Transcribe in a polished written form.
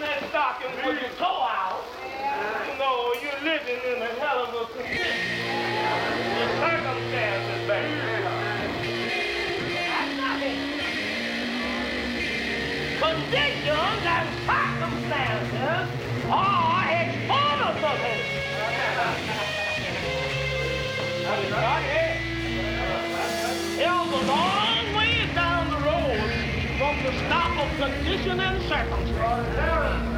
that stocking with your toe out, you know, you're living in a hell of a condition. The circumstances, baby. That's not it. Conditions and circumstances are exponents of it. There's a long way down the road from the stop of condition and circumstance.